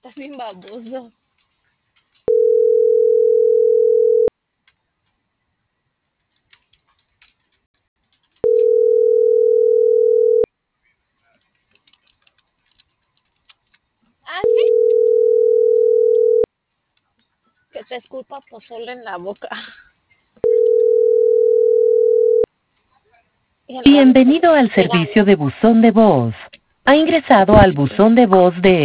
Estás bien baboso. ¿Ah, sí? Que te esculpa pozole en la boca. Y al rato Bienvenido al llegando. servicio de buzón de voz. Ha ingresado al buzón de voz de